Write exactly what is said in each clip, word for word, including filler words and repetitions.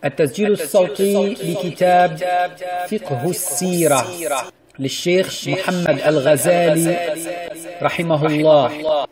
التسجيل الصوتي لكتاب فقه السيرة للشيخ محمد الغزالي رحمه الله.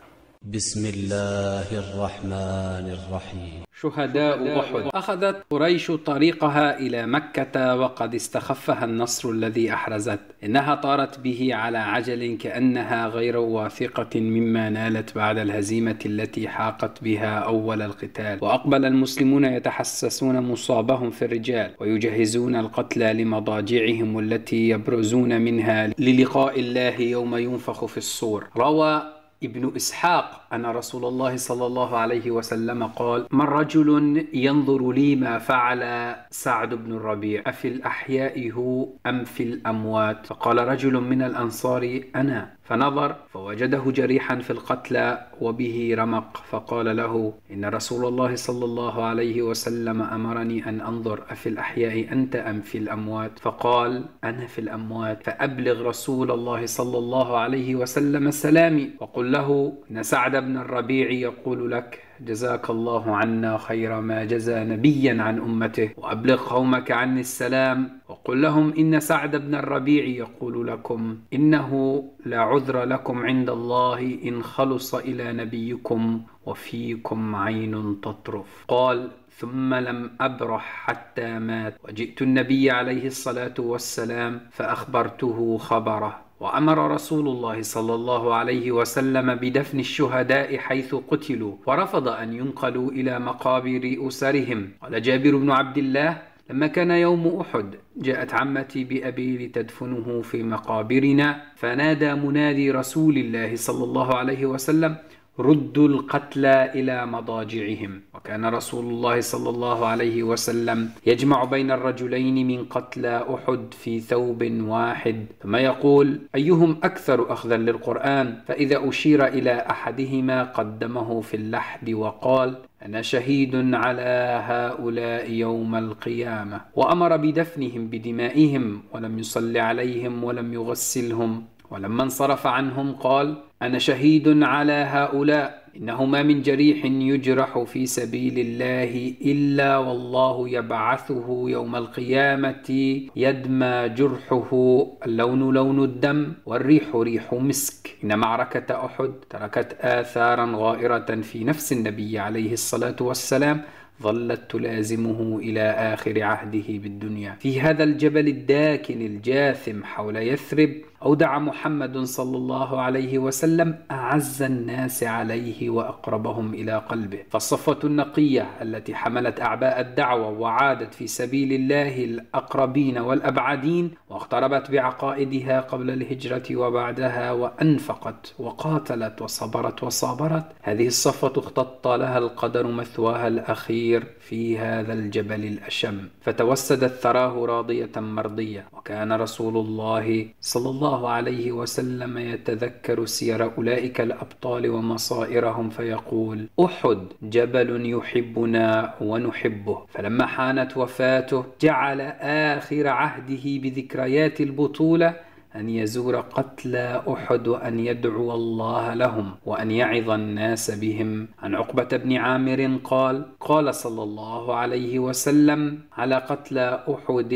بسم الله الرحمن الرحيم. شهداء أحد. أخذت قريش طريقها إلى مكة وقد استخفها النصر الذي أحرزت. إنها طارت به على عجل كأنها غير واثقة مما نالت بعد الهزيمة التي حاقت بها أول القتال. وأقبل المسلمون يتحسسون مصابهم في الرجال ويجهزون القتلى لمضاجعهم التي يبرزون منها للقاء الله يوم ينفخ في الصور. روى ابن إسحاق أن رسول الله صلى الله عليه وسلم قال: من رجل ينظر لي ما فعل سعد بن الربيع أفي الأحياء هو أم في الأموات؟ فقال رجل من الأنصار: أنا. فنظر فوجده جريحا في القتلى وبه رمق، فقال له: إن رسول الله صلى الله عليه وسلم أمرني أن أنظر أفي الأحياء أنت أم في الأموات؟ فقال: أنا في الأموات. فأبلغ رسول الله صلى الله عليه وسلم سلامي وقل له إن سعد بن الربيع يقول لك: جزاك الله عنا خير ما جزى نبيا عن أمته، وأبلغ قومك عني السلام وقل لهم إن سعد بن الربيع يقول لكم إنه لا عذر لكم عند الله إن خلص إلى نبيكم وفيكم عين تطرف. قال: ثم لم أبرح حتى مات، وجئت النبي عليه الصلاة والسلام فأخبرته خبره. وأمر رسول الله صلى الله عليه وسلم بدفن الشهداء حيث قتلوا، ورفض أن ينقلوا إلى مقابر أسرهم. قال جابر بن عبد الله: لما كان يوم أحد جاءت عمتي بأبي لتدفنه في مقابرنا، فنادى منادي رسول الله صلى الله عليه وسلم: ردوا القتلى إلى مضاجعهم. وكان رسول الله صلى الله عليه وسلم يجمع بين الرجلين من قتلى أحد في ثوب واحد، ثم يقول: أيهم أكثر أخذا للقرآن؟ فإذا أشير إلى أحدهما قدمه في اللحد وقال: أنا شهيد على هؤلاء يوم القيامة. وأمر بدفنهم بدمائهم ولم يصل عليهم ولم يغسلهم. ولما انصرف عنهم قال: أنا شهيد على هؤلاء، إنه ما من جريح يجرح في سبيل الله إلا والله يبعثه يوم القيامة يدمى جرحه، اللون لون الدم والريح ريح مسك. إن معركة أحد تركت آثارا غائرة في نفس النبي عليه الصلاة والسلام ظلت تلازمه إلى آخر عهده بالدنيا. في هذا الجبل الداكن الجاثم حول يثرب أودع محمد صلى الله عليه وسلم أعز الناس عليه وأقربهم إلى قلبه. فالصفوة النقية التي حملت أعباء الدعوة وعادت في سبيل الله الأقربين والأبعدين، واقتربت بعقائدها قبل الهجرة وبعدها، وأنفقت وقاتلت وصبرت وصابرت، هذه الصفوة اختط لها القدر مثواها الأخير في هذا الجبل الأشم، فتوسدت ثراه راضية مرضية. وكان رسول الله صلى الله عليه وسلم يتذكر سير أولئك الأبطال ومصائرهم فيقول: أحد جبل يحبنا ونحبه. فلما حانت وفاته جعل آخر عهده بذكريات البطولة أن يزور قتلى أحد وأن يدعو الله لهم وأن يعظ الناس بهم. عن عقبة بن عامر قال: قال صلى الله عليه وسلم: على قتلى أحد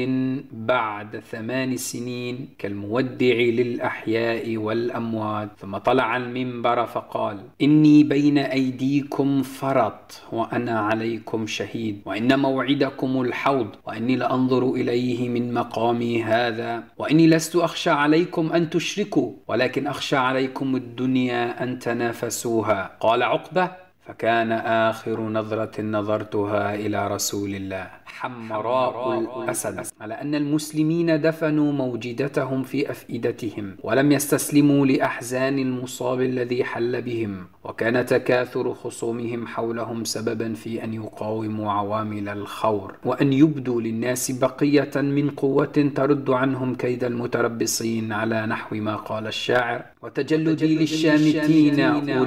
بعد ثمان سنين كالمودع للأحياء والأموات. ثم طلع المنبر فقال: إني بين أيديكم فرط وأنا عليكم شهيد، وإن موعدكم الحوض، وإني لأنظر إليه من مقامي هذا، وإني لست أخشى عليكم أن تشركوا ولكن أخشى عليكم الدنيا أن تنافسوها. قال عقبة: فكان آخر نظرة نظرتها إلى رسول الله حمراء الأسد، على أن المسلمين دفنوا موجدتهم في أفئدتهم ولم يستسلموا لأحزان المصاب الذي حل بهم، وكان تكاثر خصومهم حولهم سببا في أن يقاوموا عوامل الخور وأن يبدوا للناس بقية من قوة ترد عنهم كيد المتربصين، على نحو ما قال الشاعر: وتجلدي للشامتين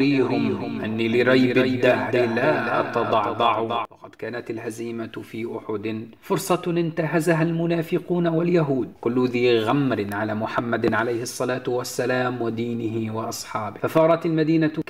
أريهم أني لريب الدهر لا أتضعضع. وقد كانت الهزيمة في أحد فرصة انتهزها المنافقون واليهود، كل ذي غمر على محمد عليه الصلاة والسلام ودينه وأصحابه، ففارت المدينة كالمرج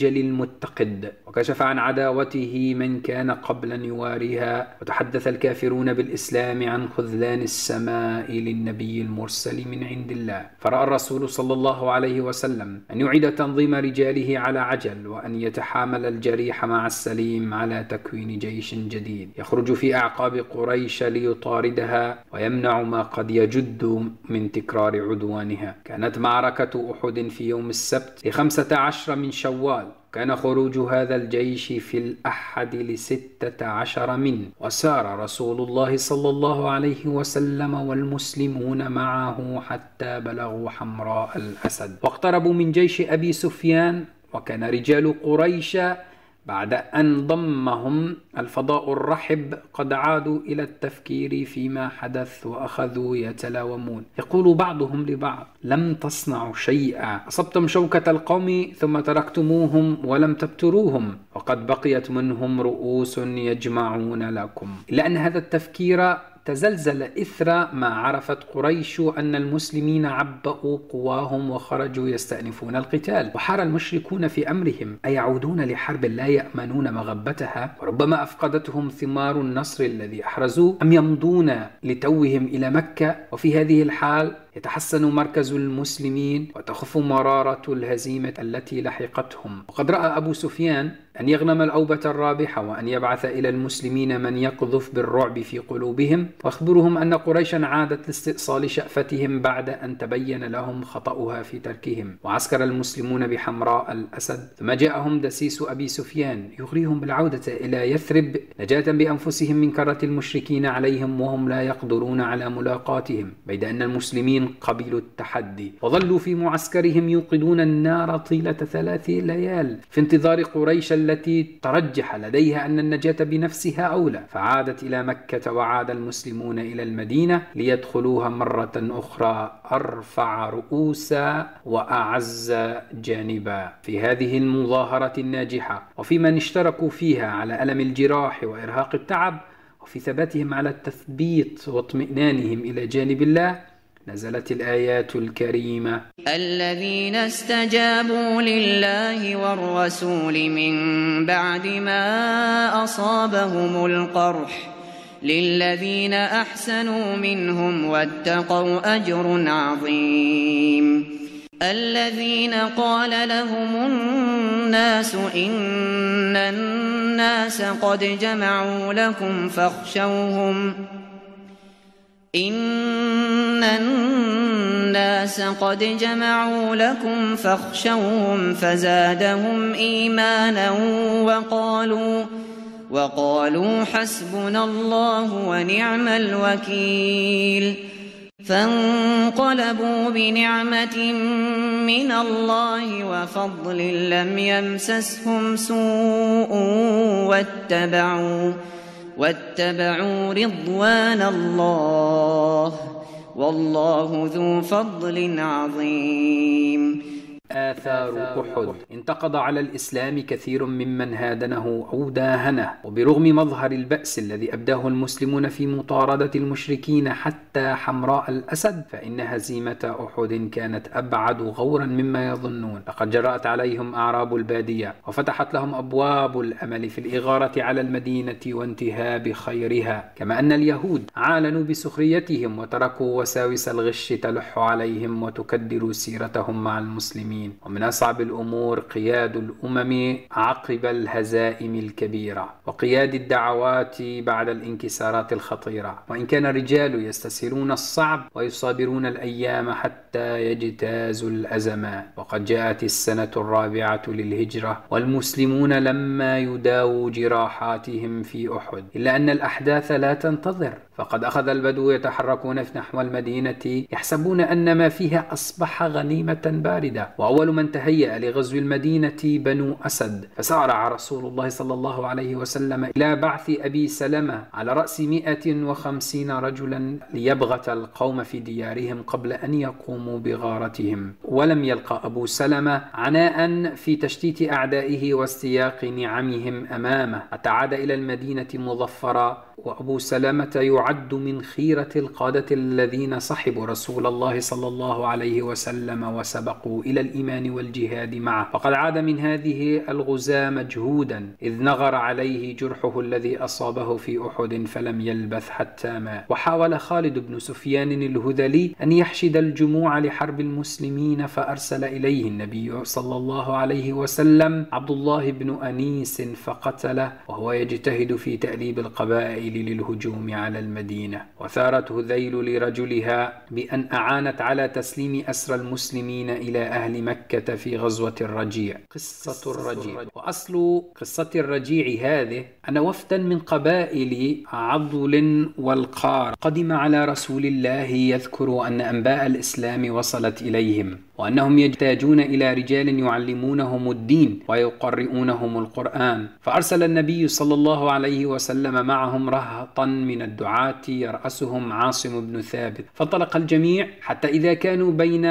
المخجل المتقد، وكشف عن عداوته من كان قبلا يواريها، وتحدث الكافرون بالإسلام عن خذلان السماء للنبي المرسل من عند الله. فرأى الرسول صلى الله عليه وسلم أن يعيد تنظيم رجاله على عجل، وأن يتحامل الجريح مع السليم على تكوين جيش جديد يخرج في أعقاب قريش ليطاردها ويمنع ما قد يجد من تكرار عدوانها. كانت معركة أحد في يوم السبت لخمسة عشر من شوال، كان خروج هذا الجيش في الأحد لستة عشر منه، وسار رسول الله صلى الله عليه وسلم والمسلمون معه حتى بلغوا حمراء الأسد، واقتربوا من جيش أبي سفيان. وكان رجال قريش بعد أن ضمهم الفضاء الرحب قد عادوا إلى التفكير فيما حدث، وأخذوا يتلاومون. يقول بعضهم لبعض: لم تصنعوا شيئا، أصبتم شوكة القوم ثم تركتموهم ولم تبتروهم، وقد بقيت منهم رؤوس يجمعون لكم. إلا أن هذا التفكير تزلزل إثر ما عرفت قريش أن المسلمين عبأوا قواهم وخرجوا يستأنفون القتال، وحار المشركون في أمرهم: أيعودون لحرب لا يأمنون مغبتها وربما أفقدتهم ثمار النصر الذي أحرزوه، أم يمضون لتوهم إلى مكة؟ وفي هذه الحال يتحسن مركز المسلمين وتخف مرارة الهزيمة التي لحقتهم. وقد رأى أبو سفيان أن يغنم الأوبة الرابحة، وأن يبعث إلى المسلمين من يقذف بالرعب في قلوبهم واخبرهم أن قريشا عادت لاستئصال شأفتهم بعد أن تبين لهم خطأها في تركهم. وعسكر المسلمون بحمراء الأسد، ثم جاءهم دسيس أبي سفيان يغريهم بالعودة إلى يثرب نجاة بأنفسهم من كرة المشركين عليهم، وهم لا يقدرون على ملاقاتهم، بيد أن المسلمين قبلوا التحدي وظلوا في معسكرهم يوقدون النار طيلة ثلاث ليال في انتظار قريش التي ترجح لديها أن النجاة بنفسها أولى. فعادت إلى مكة، وعاد المسلمون إلى المدينة ليدخلوها مرة أخرى أرفع رؤوسا وأعز جانبا. في هذه المظاهرة الناجحة، وفي من اشتركوا فيها على ألم الجراح وإرهاق التعب، وفي ثباتهم على التثبيت واطمئنانهم إلى جانب الله، نزلت الآيات الكريمة: الذين استجابوا لله والرسول من بعد ما أصابهم القرح للذين أحسنوا منهم واتقوا أجر عظيم. الذين قال لهم الناس إن الناس قد جمعوا لكم فاخشوهم إن الناس قد جمعوا لكم فاخشوهم فزادهم إيمانا وقالوا وقالوا حسبنا الله ونعم الوكيل. فانقلبوا بنعمة من الله وفضل لم يمسسهم سوء واتبعوا واتبعوا رضوان الله والله ذو فضل عظيم. آثار أحد. انتقض على الإسلام كثير ممن هادنه أو داهنه، وبرغم مظهر البأس الذي أبداه المسلمون في مطاردة المشركين حتى حمراء الأسد، فإن هزيمة أحد كانت أبعد غورا مما يظنون. لقد جرأت عليهم أعراب البادية وفتحت لهم أبواب الأمل في الإغارة على المدينة وانتهاب خيرها، كما أن اليهود عالنوا بسخريتهم وتركوا وساوس الغش تلح عليهم وتكدر سيرتهم مع المسلمين. ومن أصعب الأمور قياد الأمم عقب الهزائم الكبيرة، وقياد الدعوات بعد الانكسارات الخطيرة. وإن كان الرجال يستسهلون الصعب ويصابرون الأيام حتى يجتازوا الأزمات. وقد جاءت السنة الرابعة للهجرة والمسلمون لما يداووا جراحاتهم في أحد، إلا أن الأحداث لا تنتظر، فقد أخذ البدو يتحركون نحو المدينة يحسبون أن ما فيها أصبح غنيمة باردة. وأول من تهيأ لغزو المدينة بنو أسد، فسارع رسول الله صلى الله عليه وسلم إلى بعث أبي سلمة على رأس مئة وخمسين رجلا ليبغت القوم في ديارهم قبل أن يقوموا بغارتهم. ولم يلقى أبو سلمة عناء في تشتيت أعدائه واستياق نعمهم أمامه، حتى عاد إلى المدينة مظفرا وأبو سلمة يعد من خيرة القادة الذين صحبوا رسول الله صلى الله عليه وسلم وسبقوا إلى الإيمان والجهاد معه، فقد عاد من هذه الغزاة مجهودا إذ نغر عليه جرحه الذي أصابه في أحد فلم يلبث حتى مات. وحاول خالد بن سفيان الهذلي أن يحشد الجموع لحرب المسلمين، فأرسل إليه النبي صلى الله عليه وسلم عبد الله بن أنيس فقتله وهو يجتهد في تأليب القبائل للهجوم على المدينة. وثارت هذيل لرجلها بأن أعانت على تسليم أسرى المسلمين إلى أهل مكة في غزوة الرجيع. قصة الرجيع. وأصل قصة الرجيع هذه أن وفدا من قبائل عضل والقار قدم على رسول الله يذكر أن أنباء الإسلام وصلت إليهم، وأنهم يحتاجون إلى رجال يعلمونهم الدين ويقرؤونهم القرآن، فأرسل النبي صلى الله عليه وسلم معهم رهطا من الدعاة يرأسهم عاصم بن ثابت. فانطلق الجميع حتى إذا كانوا بين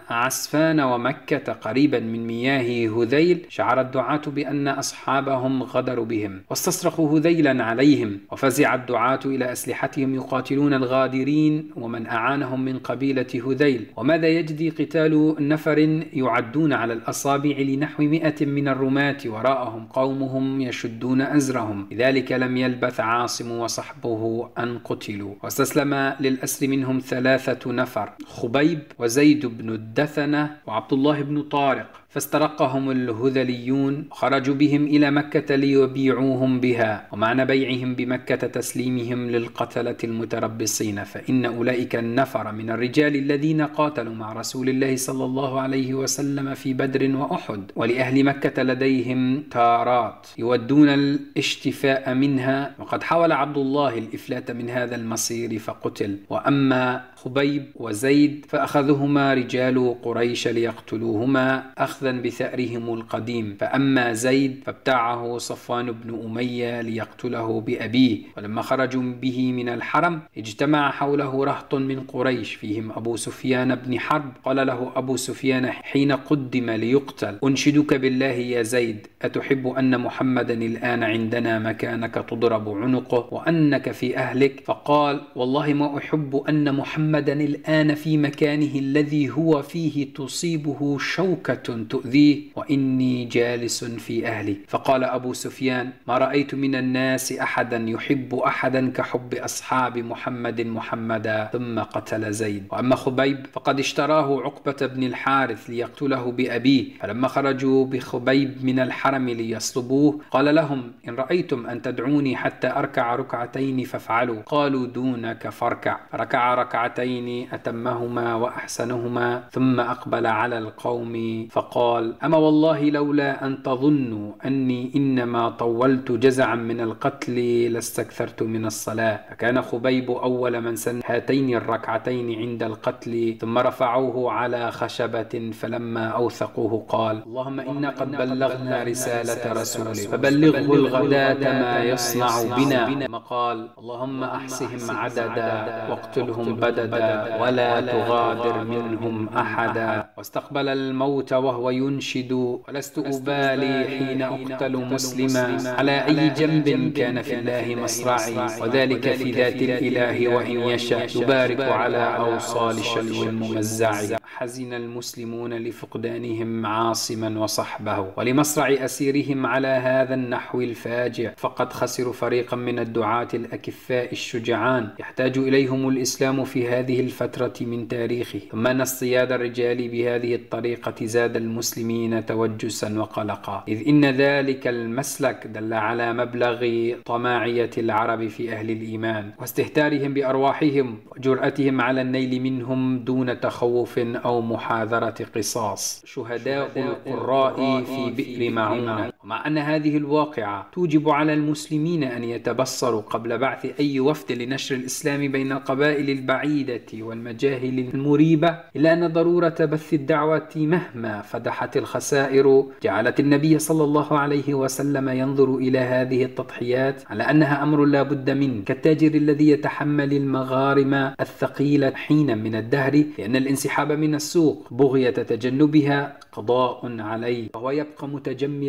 عسفان ومكة قريبا من مياه هذيل شعر الدعاة بأن أصحابهم غدروا بهم، واستصرخوا هذيلا عليهم، وفزع الدعاة إلى أسلحتهم يقاتلون الغادرين ومن أعانهم من قبيلة هذيل. وماذا يجدي قتال نفر يعدون على الأصابع لنحو مئة من الرماة وراءهم قومهم يشدون أزرهم. لذلك لم يلبث عاصم وصحبه أن قتلوا، واستسلم للأسر منهم ثلاثة نفر: خبيب وزيد بن الدثنة وعبد الله بن طارق، فاسترقهم الهذليون وخرجوا بهم إلى مكة ليبيعوهم بها، ومعنى بيعهم بمكة تسليمهم للقتلة المتربصين، فإن أولئك النفر من الرجال الذين قاتلوا مع رسول الله صلى الله عليه وسلم في بدر وأحد، ولأهل مكة لديهم تارات يودون الاشتفاء منها، وقد حاول عبد الله الإفلات من هذا المصير فقتل. وأما خبيب وزيد فأخذهما رجال قريش ليقتلوهما أخذا بثأرهم القديم، فأما زيد فابتاعه صفوان بن أمية ليقتله بأبيه. ولما خرجوا به من الحرم اجتمع حوله رهط من قريش فيهم أبو سفيان بن حرب. قال له أبو سفيان حين قدم ليقتل: أنشدك بالله يا زيد، أتحب أن محمدا الآن عندنا مكانك تضرب عنقه وأنك في أهلك؟ فقال: والله ما أحب أن محمدا الآن في مكانه الذي هو فيه تصيبه شوكة تؤذيه وإني جالس في أهلي. فقال أبو سفيان: ما رأيت من الناس أحدا يحب أحدا كحب أصحاب محمد محمدا، ثم قتل زيد. وأما خبيب فقد اشتراه عقبة بن الحارث ليقتله بأبيه، فلما خرجوا بخبيب من الحرم ليصلبوه قال لهم: إن رأيتم أن تدعوني حتى أركع ركعتين فافعلوا. قالوا: دونك فاركع. فركع ركعتين أتمهما وأحسنهما، ثم أقبل على القوم فقال: أما والله لولا أن تظنوا أني إنما طولت جزعا من القتل لاستكثرت من الصلاة. فكان خبيب أول من سن هاتين الركعتين عند القتل، ثم رفعوه على خشبة، فلما أوثقوه قال: اللهم إنا قد بلغنا رسالة رسولك فبلغه الغداة ما يصنع بنا. ثم قال: اللهم أحصهم عددا واقتلهم بددا ولا تغادر منهم أحدا. واستقبل الموت وهو ينشد: ولست أبالي حين أقتل مسلما على أي جنب كان في الله مصرعي، وذلك في ذات الإله وإن يشاء يبارك على أوصال شلو الممزع. حزن المسلمون لفقدانهم عاصما وصحبه ولمصرع أسيرهم على هذا النحو الفاجع، فقد خسروا فريقا من الدعاة الأكفاء الشجعان يحتاج إليهم الإسلام في هذه الفترة من تاريخه. ثم أن اصطياد الرجال بهذه الطريقة زاد المسلمين توجسا وقلقا، إذ إن ذلك المسلك دل على مبلغ طماعية العرب في أهل الإيمان واستهتارهم بأرواحهم وجرأتهم على النيل منهم دون تخوف أو محاذرة قصاص. شهداء القراء في بئر معونة. ومع أن هذه الواقعة توجب على المسلمين أن يتبصروا قبل بعث أي وفد لنشر الإسلام بين القبائل البعيدة والمجاهل المريبة، إلا أن ضرورة بث الدعوة مهما فدحت الخسائر جعلت النبي صلى الله عليه وسلم ينظر إلى هذه التضحيات على أنها أمر لا بد منه، كالتاجر الذي يتحمل المغارم الثقيلة حين من الدهر، لأن الانسحاب من السوق بغية تجنبها قضاء عليه، وهو يبقى متجملا حتى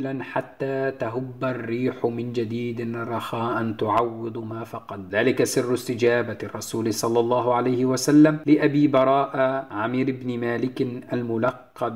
حتى تهب الريح من جديد رخاء تعوض ما فقد. ذلك سر استجابة الرسول صلى الله عليه وسلم لأبي براء عامر بن مالك الملقب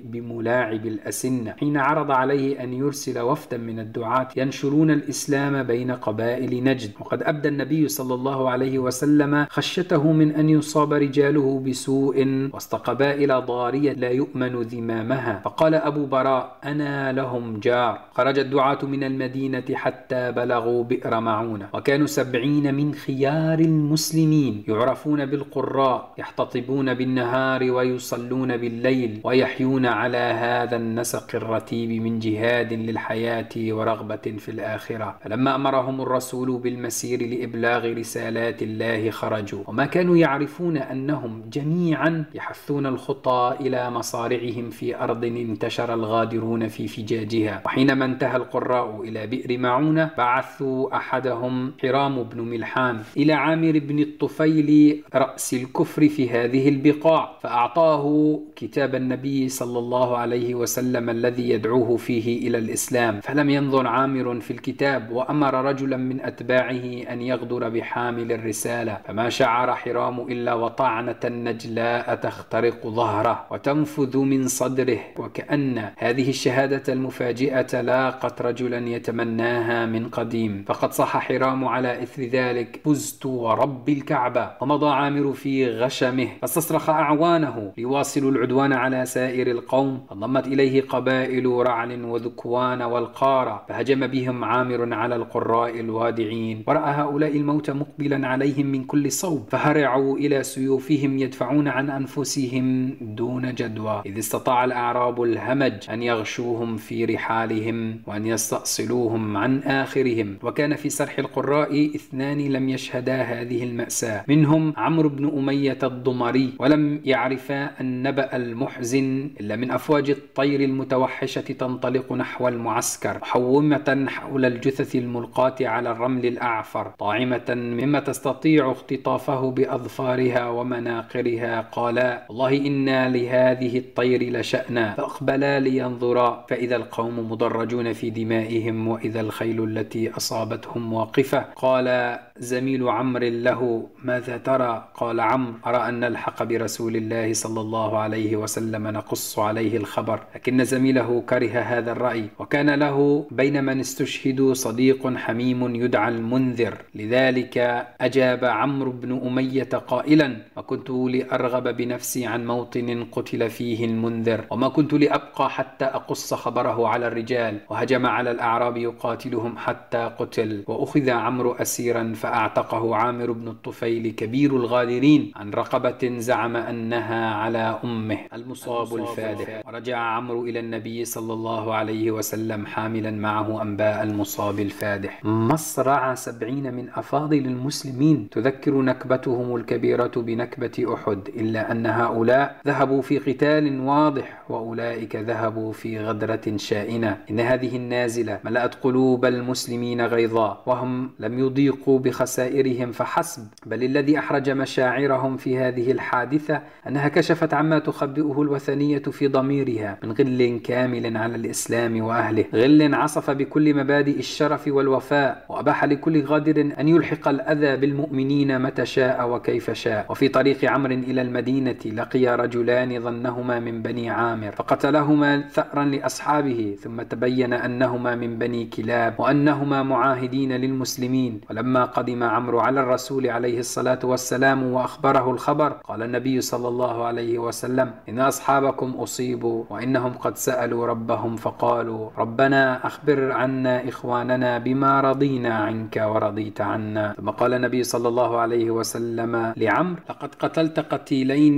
بملاعب الأسنة حين عرض عليه أن يرسل وفدا من الدعاة ينشرون الإسلام بين قبائل نجد. وقد أبدى النبي صلى الله عليه وسلم خشيته من أن يصاب رجاله بسوء وسط قبائل ضارية لا يؤمن ذمامها، فقال أبو براء: أنا لهم جار. خرج الدعاة من المدينة حتى بلغوا بئر معونة، وكانوا سبعين من خيار المسلمين يعرفون بالقراء، يحتطبون بالنهار ويصلون بالليل، ويحيون على هذا النسق الرتيب من جهاد للحياة ورغبة في الآخرة. فلما أمرهم الرسول بالمسير لإبلاغ رسالات الله خرجوا، وما كانوا يعرفون أنهم جميعا يحثون الخطى إلى مصارعهم في أرض انتشر الغادرون في فجاجها. وحينما انتهى القراء إلى بئر معونة بعثوا أحدهم حرام بن ملحان إلى عامر بن الطفيل رأس الكفر في هذه البقاع، فأعطاه كتاب النبي صلى الله عليه وسلم الذي يدعوه فيه إلى الإسلام، فلم ينظر عامر في الكتاب، وأمر رجلا من أتباعه أن يغدر بحامل الرسالة، فما شعر حرام إلا وطعنة نجلاء تخترق ظهره وتنفذ من صدره، وكأن هذه الشهادة المفاجئة لاقت رجلا يتمناها من قديم. فقد صح حرام على إثر ذلك: فزت ورب الكعبة. ومضى عامر في غشمه، فاستصرخ أعوانه ليواصلوا العدوان على سائر القوم، فانضمت إليه قبائل رعل وذكوان والقارة، فهجم بهم عامر على القراء الوادعين، ورأى هؤلاء الموت مقبلا عليهم من كل صوب، فهرعوا إلى سيوفهم يدفعون عن أنفسهم دون جدوى، إذ استطاع الأعراب الهمج أن يغشوهم في رحالهم وأن يستأصلوهم عن آخرهم. وكان في سرح القراء اثنان لم يشهدا هذه المأساة، منهم عمرو بن أمية الضمري، ولم يعرفا النبأ المحزن إلا من أفواج الطير المتوحشة تنطلق نحو المعسكر، محومة حول الجثث الملقاة على الرمل الأعفر، طاعمة مما تستطيع اختطافه بأظفارها ومناقرها. قالا: والله إنا لهذه الطير لشأنا، فأقبلا لينظرا، فإذا القوم مضرجون في دمائهم، وإذا الخيل التي أصابتهم واقفة. قال زميل عمرو له: ماذا ترى؟ قال عمرو: أرى أن نلحق برسول الله صلى الله عليه وسلم نقص عليه الخبر. لكن زميله كره هذا الرأي، وكان له بين من استشهدوا صديق حميم يدعى المنذر، لذلك أجاب عمرو بن أمية قائلا: ما كنت لأرغب بنفسي عن موطن قتل فيه المنذر، وما كنت لأبقى حتى أقص خبره على الرجال. وهجم على الأعراب يقاتلهم حتى قتل، وأخذ عمرو أسيرا فأعتقه عامر بن الطفيل كبير الغادرين عن رقبة زعم أنها على أمه، المصاب الفادح. ورجع عمرو إلى النبي صلى الله عليه وسلم حاملا معه أنباء المصاب الفادح. مصرع سبعين من أفاضل المسلمين تذكر نكبتهم الكبيرة بنكبة أحد، إلا أن هؤلاء ذهبوا في قتال واضح، وأولئك ذهبوا في غدرة شائنة. إن هذه النازلة ملأت قلوب المسلمين غيظا، وهم لم يضيقوا بخسائرهم فحسب، بل الذي أحرج مشاعرهم في هذه الحادثة أنها كشفت عما تخبئه الوثنية في ضميرها من غل كامل على الإسلام وأهله، غل عصف بكل مبادئ الشرف والوفاء، وأباح لكل غادر أن يلحق الأذى بالمؤمنين متى شاء وكيف شاء. وفي طريق عمرو إلى المدينة لقي رجلان ظنهما من بني عامر، فقتلهما ثأرا لأصحابه، ثم تبين أنهما من بني كلاب، وأنهما معاهدين للمسلمين. ولما قدم عمرو على الرسول عليه الصلاة والسلام وأخبره الخبر، قال النبي صلى الله عليه وسلم: إن أصحابكم أصيبوا، وإنهم قد سألوا ربهم فقالوا: ربنا أخبر عنا إخواننا بما رضينا عنك ورضيت عنا. ثم قال النبي صلى الله عليه وسلم لعمرو: لقد قتلت قتيلين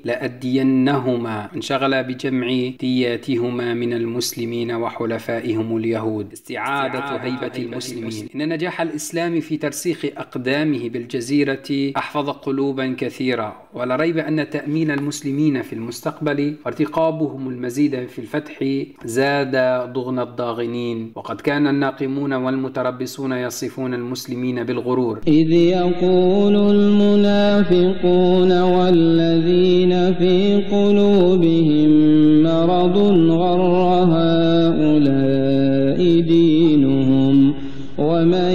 لأدينهما. انشغل بجمع دياتهما من المسلمين وحلفائهم اليهود، استعادة هيبة المسلمين. إن نجاح الإسلام في ترسيخ أقدامه بالجزيرة أحفظ قلوبا كثيرة، ولا ريب أن تأمين المسلمين في المستقبل وارتقابهم المزيد في الفتح زاد ضغن الضاغنين. وقد كان الناقمون والمتربصون يصفون المسلمين بالغرور، إذ يقول المنافقون والذين في قلوبهم مرض غر هؤلاء دينهم ومن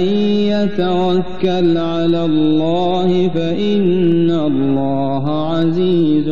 يتوكل على الله فإن الله عزيز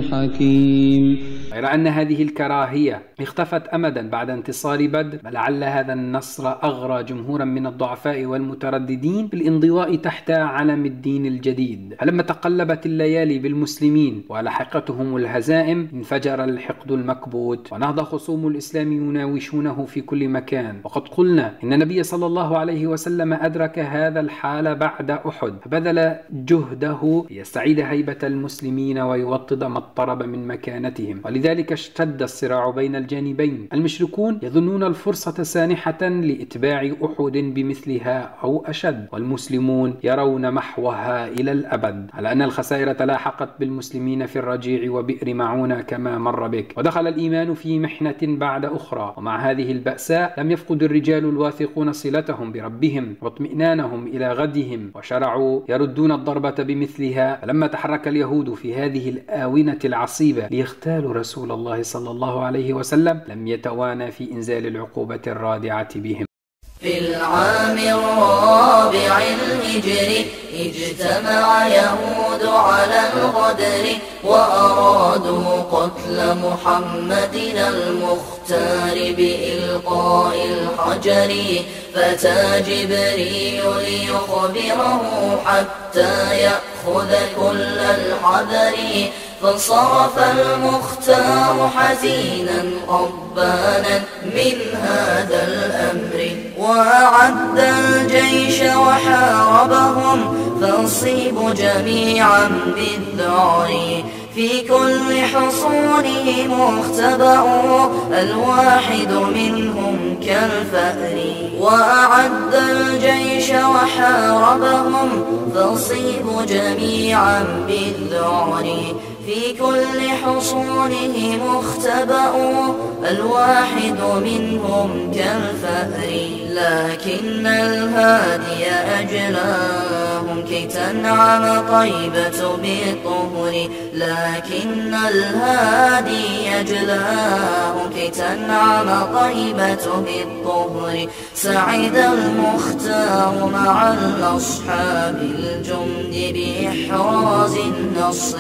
حكيم. غير أن هذه الكراهية اختفت أمدا بعد انتصار بدر، ولعل هذا النصر أغرى جمهورا من الضعفاء والمترددين بالانضواء تحت علم الدين الجديد. فلما تقلبت الليالي بالمسلمين ولحقتهم الهزائم انفجر الحقد المكبوت، ونهض خصوم الإسلام يناوشونه في كل مكان. وقد قلنا إن النبي صلى الله عليه وسلم أدرك هذا الحال بعد أحد، فبذل جهده ليستعيد هيبة المسلمين ويوطد ما اضطرب من مكانتهم، ولذلك اشتد الصراع بين الجانبين. المشركون يظنون الفرصة سانحة لإتباع أحد بمثلها أو أشد، والمسلمون يرون محوها إلى الأبد، على أن الخسائر تلاحقت بالمسلمين في الرجيع وبئر معونة كما مر بك. ودخل الإيمان في محنة بعد أخرى، ومع هذه البأساء لم يفقد الرجال الواثقون صلتهم بربهم واطمئنانهم إلى غدهم، وشرعوا يردون الضربة بمثلها. فلما تحرك اليهود في هذه الآونة العصيبة ليغتالوا رسول الله صلى الله عليه وسلم لم يتوانى في إنزال العقوبة الرادعة بهم. في العام الرابع الهجري اجتمع يهود على الغدر وأرادوا قتل محمد المختار بإلقاء الحجر، فتى جبريل ليخبره حتى يأخذ كل الحذر، فانصرف المختار حزينا غضبانا من هذا الأمر، وأعد الجيش وحاربهم فانصيبوا جميعا بالذعر، في كل حصونهم اختبأوا الواحد منهم كالفأر، وأعد الجيش وحاربهم فانصيبوا جميعا بالذعر، في كل حصونهم اختبأوا الواحد منهم كالفأر، لكن الهادي أجلاهم كي تنعم طيبة بالطهر، لكن الهادي أجلاهم كي تنعم طيبة بالطهر، سعد المختار مع الأصحاب الجند بإحراز النصر،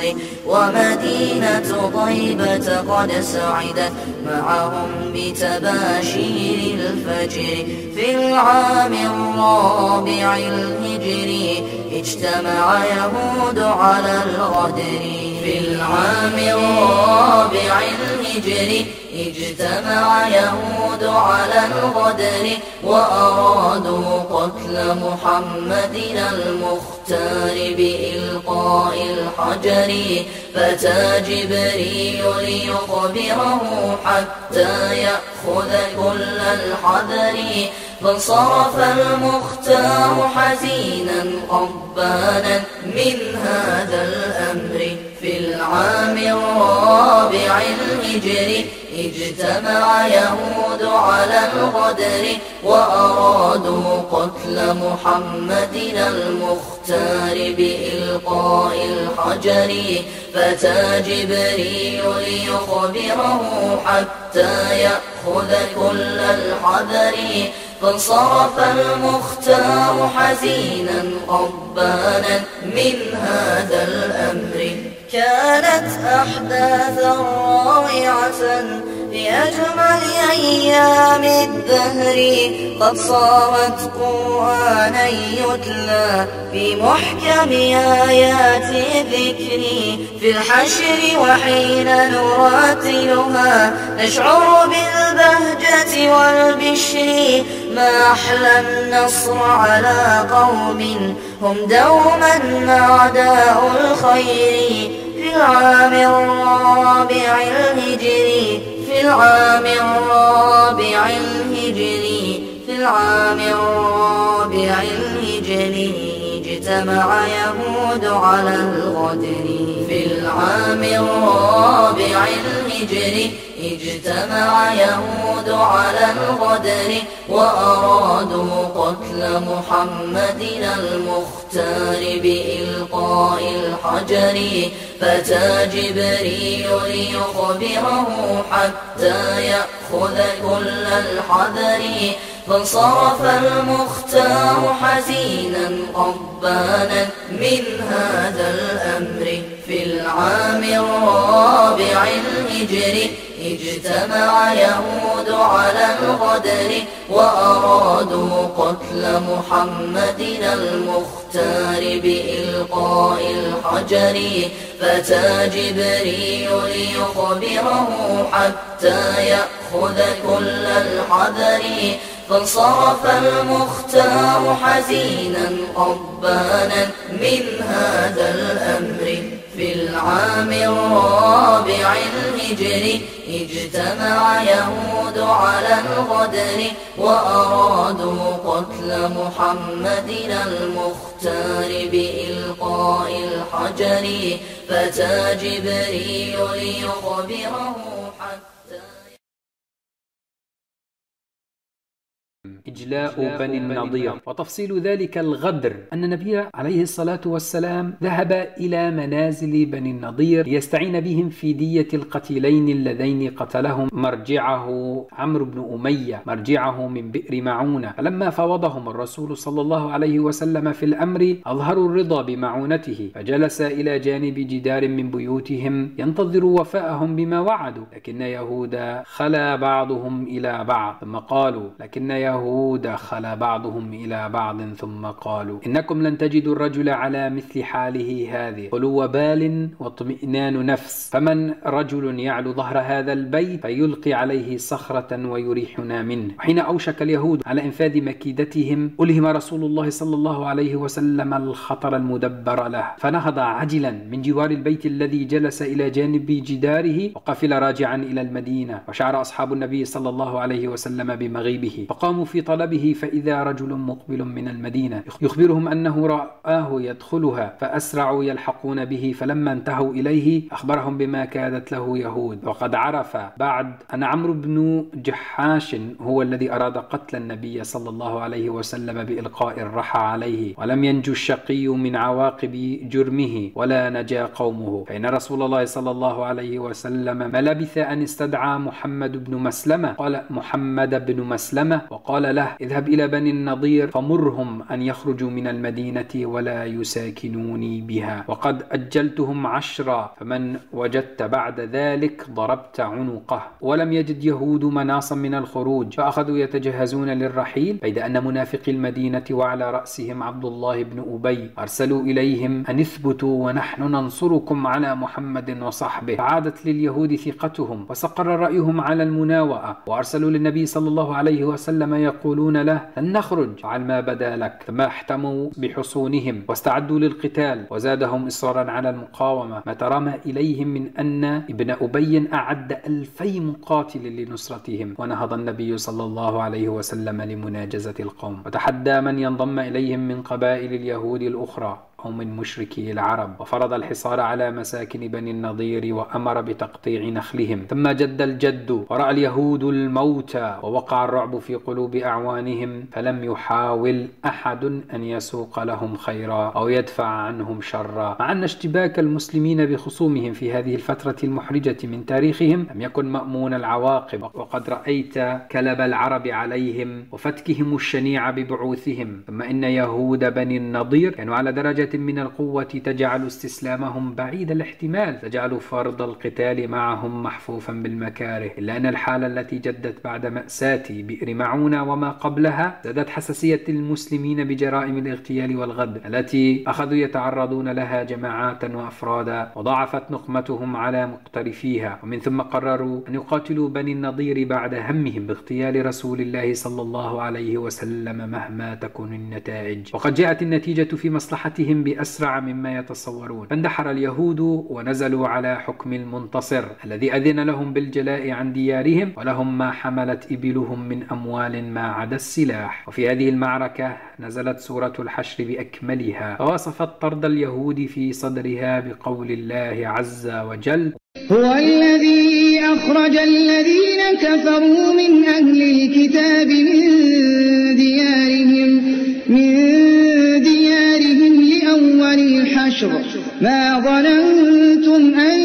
ومدينة طيبة قد سعدت معهم بتباشير الفجر. في العام الرابع الهجري اجتمع يهود على الغدر، في العام الرابع الهجري اجتمع يهود على الغدر وأرادوا قتل محمد المختار بإلقاء الحجر، فتى جبريل ليخبره حتى يأخذ كل الحذر، فانصرف المختار حزينا غضبانا من هذا الأمر. في العام الرابع الهجري اجتمع يهود على الغدر وأرادوا قتل محمد المختار بإلقاء الحجر، فتى جبريل ليخبره حتى يأخذ كل الحذر، فانصرف المختار حزينا غضبانا من هذا الأمر. كانت أحداثا رائعة في أجمل أيام الدهر، قد صارت قرآنا يتلى في محكم آيات الذكر، في الحشر وحين نراتلها نشعر بالبهجة والبشر، ما أحلى النصر على قوم هم دوما أعداء الخير. في العام الرابع الهجري في العام الرابع الهجري في العام الرابع الهجري اجتمع يهود على الغدر، في العام الرابع الهجري اجتمع يهود على الغدر وأرادوا قتل محمد المختار بإلقاء الحجر، فتى جبريل ليخبره حتى يأخذ كل الحذر، فانصرف المختار حزينا ربانا من هذا الأمر. في العام الرابع الهجري اجتمع يهود على الغدر وأرادوا قتل محمد المختار بإلقاء الحجر. فتى جبريل ليخبره حتى يأخذ كل الحذر. فانصرف المختار حزينا ربانا من هذا الأمر. في العام الرابع الهجري اجتمع يهود على الغدر وأرادوا قتل محمد المختار بإلقاء الحجر. فتى جبريل ليخبره حتى إجلاء بني النضير. وتفصيل ذلك الغدر أن النبي عليه الصلاة والسلام ذهب إلى منازل بني النضير ليستعين بهم في دية القتيلين اللذين قتلهم مرجعه عمرو بن أمية مرجعه من بئر معونة. فلما فوضهم الرسول صلى الله عليه وسلم في الأمر أظهروا الرضا بمعونته، فجلس إلى جانب جدار من بيوتهم ينتظر وفاءهم بما وعدوا. لكن يهود خلا بعضهم إلى بعض ثم قالوا لكن يهود خلا بعضهم إلى بعض ثم قالوا إنكم لن تجدوا الرجل على مثل حاله هذه، خلو بال واطمئنان نفس، فمن رجل يعلو ظهر هذا البيت فيلقي عليه صخرة ويريحنا منه. وحين أوشك اليهود على إنفاذ مكيدتهم ألهم رسول الله صلى الله عليه وسلم الخطر المدبر له، فنهض عجلا من جوار البيت الذي جلس إلى جانب جداره وقفل راجعا إلى المدينة. وشعر أصحاب النبي صلى الله عليه وسلم بمغيبه فقاموا في طلبه، فإذا رجل مقبل من المدينة يخبرهم أنه رآه يدخلها فأسرعوا يلحقون به. فلما انتهوا إليه أخبرهم بما كادت له يهود. وقد عرف بعد أن عمرو بن جحاش هو الذي أراد قتل النبي صلى الله عليه وسلم بإلقاء الرحى عليه، ولم ينجو الشقي من عواقب جرمه ولا نجا قومه. فإن رسول الله صلى الله عليه وسلم ما لبث أن استدعى محمد بن مسلمة قال محمد بن مسلمة وقال له اذهب إلى بني النضير فمرهم أن يخرجوا من المدينة ولا يساكنوني بها، وقد أجلتهم عشرا، فمن وجدت بعد ذلك ضربت عنقه. ولم يجد يهود مناصا من الخروج، فأخذوا يتجهزون للرحيل، بيد أن منافقي المدينة وعلى رأسهم عبد الله بن أبي أرسلوا إليهم أن اثبتوا ونحن ننصركم على محمد وصحبه. فعادت لليهود ثقتهم وسقر رأيهم على المناوئة، وأرسلوا للنبي صلى الله عليه وسلم يقولون له لن نخرج، فعل ما بدا لك. ثم احتموا بحصونهم واستعدوا للقتال، وزادهم إصرارا على المقاومة ما ترمى إليهم من أن ابن أبي أعد ألفي مقاتل لنصرتهم. ونهض النبي صلى الله عليه وسلم لمناجزة القوم، وتحدى من ينضم إليهم من قبائل اليهود الأخرى أو من مشركي العرب، وفرض الحصار على مساكن بني النضير وأمر بتقطيع نخلهم. ثم جد الجد ورأى اليهود الموت ووقع الرعب في قلوب أعوانهم، فلم يحاول أحد أن يسوق لهم خيرا أو يدفع عنهم شرا. مع أن اشتباك المسلمين بخصومهم في هذه الفترة المحرجة من تاريخهم لم يكن مأمون العواقب، وقد رأيت كلب العرب عليهم وفتكهم الشنيع ببعوثهم. ثم إن يهود بني النضير كانوا على درجة من القوة تجعل استسلامهم بعيد الاحتمال، تجعل فرض القتال معهم محفوفا بالمكاره. إلا أن الحالة التي جدت بعد مأساة بئر معونة وما قبلها زادت حساسية المسلمين بجرائم الاغتيال والغدر التي أخذوا يتعرضون لها جماعات وأفرادا، وضاعفت نقمتهم على مقترفيها. ومن ثم قرروا أن يقاتلوا بني النضير بعد همهم باغتيال رسول الله صلى الله عليه وسلم مهما تكون النتائج. وقد جاءت النتيجة في مصلحتهم بأسرع مما يتصورون، فاندحر اليهود ونزلوا على حكم المنتصر الذي أذن لهم بالجلاء عن ديارهم، ولهم ما حملت إبلهم من أموال ما عدا السلاح. وفي هذه المعركة نزلت سورة الحشر بأكملها، فوصفت طرد اليهود في صدرها بقول الله عز وجل: هو الذي أخرج الذين كفروا من أهل الكتاب من ديارهم من ديارهم لأول الحشر ما ظننتم أن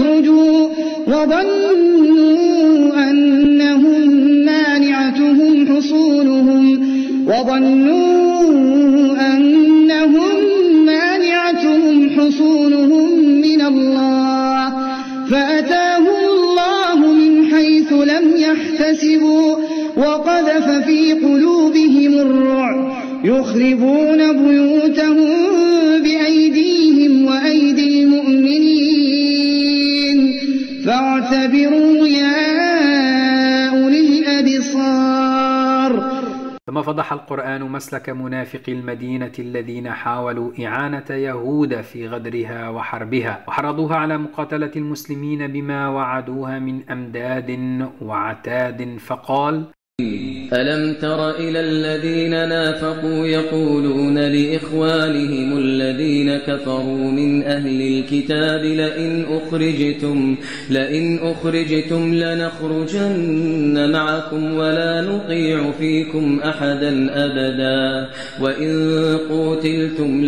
يخرجوا وظنوا أنهم مانعتهم حصونهم وظنوا أنهم مانعتهم حصونهم من الله فأتاهم الله من حيث لم يحتسبوا وقذف في قلوبهم الرعب يخربون بيوتهم بأيديهم وأيدي المؤمنين فاعتبروا يا أولي الأبصار. ثم فضح القرآن مسلك منافقي المدينة الذين حاولوا إعانة يهود في غدرها وحربها وحرضوها على مقاتلة المسلمين بما وعدوها من أمداد وعتاد فقال: ألم تر إلى الذين نافقوا يقولون لإخوانهم الذين كفروا من أهل الكتاب لئن أخرجتم, لئن أخرجتم لنخرجن معكم ولا نطيع فيكم أحدا أبدا وإن قوتلتم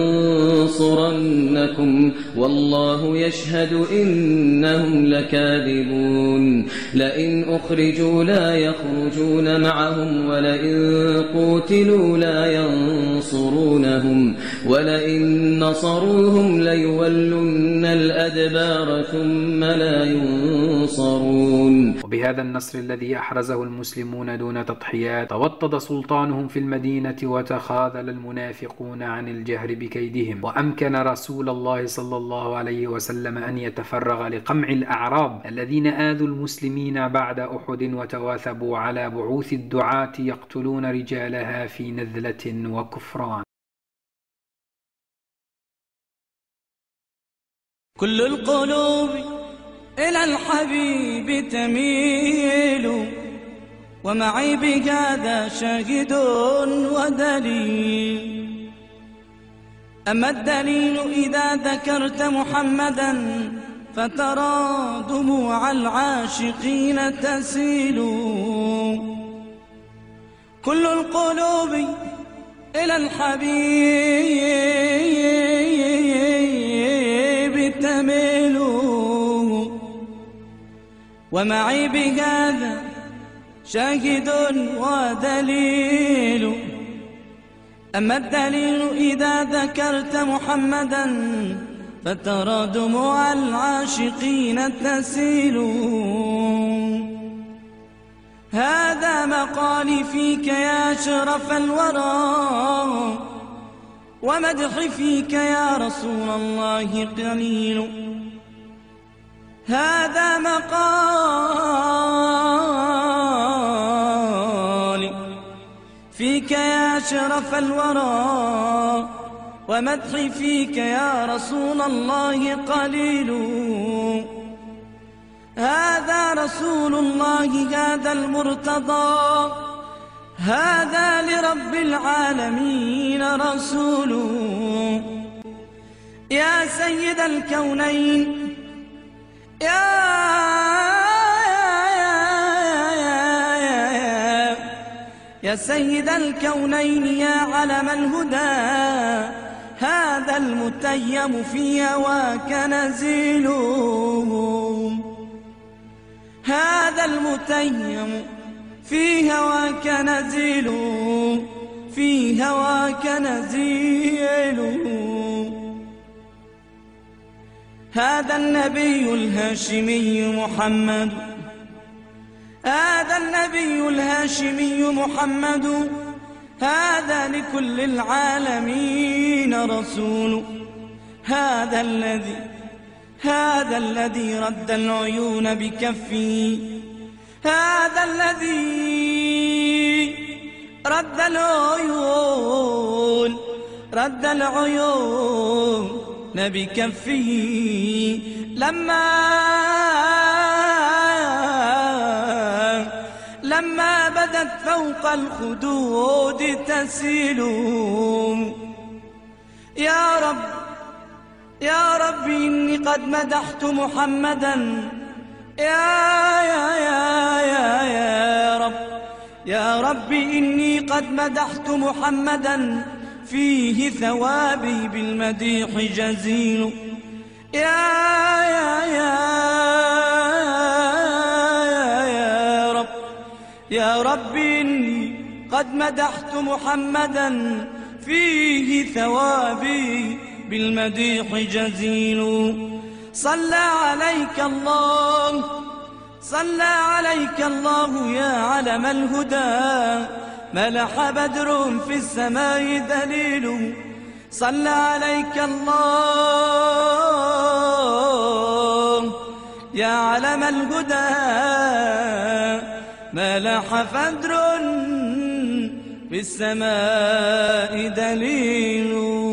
لننصرنكم والله يشهد إنهم لكاذبون. لئن أخرجوا لا يخرجون معهم ولئن قوتلوا لا ينصرونهم ولئن نصروهم ليولن الأدبار ثم لا ينصرون. وبهذا النصر الذي أحرزه المسلمون دون تضحيات توطد سلطانهم في المدينة وتخاذل المنافقون عن الجهر بكيدهم وأمكن رسول الله صلى الله عليه وسلم أن يتفرغ لقمع الأعراب الذين آذوا المسلمين بعد أحد وتواثبوا على بعوث الدعاة يقتلون رجالها في نذلة وكفران. كل القلوب إلى الحبيب تميل ومعي بهذا شاهد ودليل. أما الدليل إذا ذكرت محمدا فترى دموع العاشقين تسيل. كل القلوب إلى الحبيب تميل ومعي بهذا شاهد ودليل. أما الدليل إذا ذكرت محمدا فترى دموع العاشقين تسيل. هذا مقالي فيك يا أشرف الورى ومدحي فيك يا رسول الله قليل. هذا مقالي فيك يا أشرف الورى ومدحي فيك يا رسول الله قليل. هذا رسول الله هذا المرتضى هذا لرب العالمين رسول. يا سيد الكونين يا يا سيد الكونين يا علم الهدى هذا المتيم في هواك نزيل. هذا المتيم في هواك نزيل في هواك نزيل. هذا النبي الهاشمي محمد هذا النبي الهاشمي محمد هذا لكل العالمين رسول. هذا الذي هذا الذي رد العيون بكفه هذا الذي رد العيون رد العيون بكفه لما لما بدت فوق الخدود تسيل. يا رب يا رب إني قد مدحت محمدا يا يا يا يا يا رب يا رب إني قد مدحت محمدا فيه ثوابي بالمديح جزيل. يا يا يا يا رب يا رب إني قد مدحت محمدا فيه ثوابي بالمديح جزيل. صلى عليك الله صلى عليك الله يا علم الهدى ملح بدر في السماء دليل. صلى عليك الله يا علم الهدى ملح بدر في السماء دليل.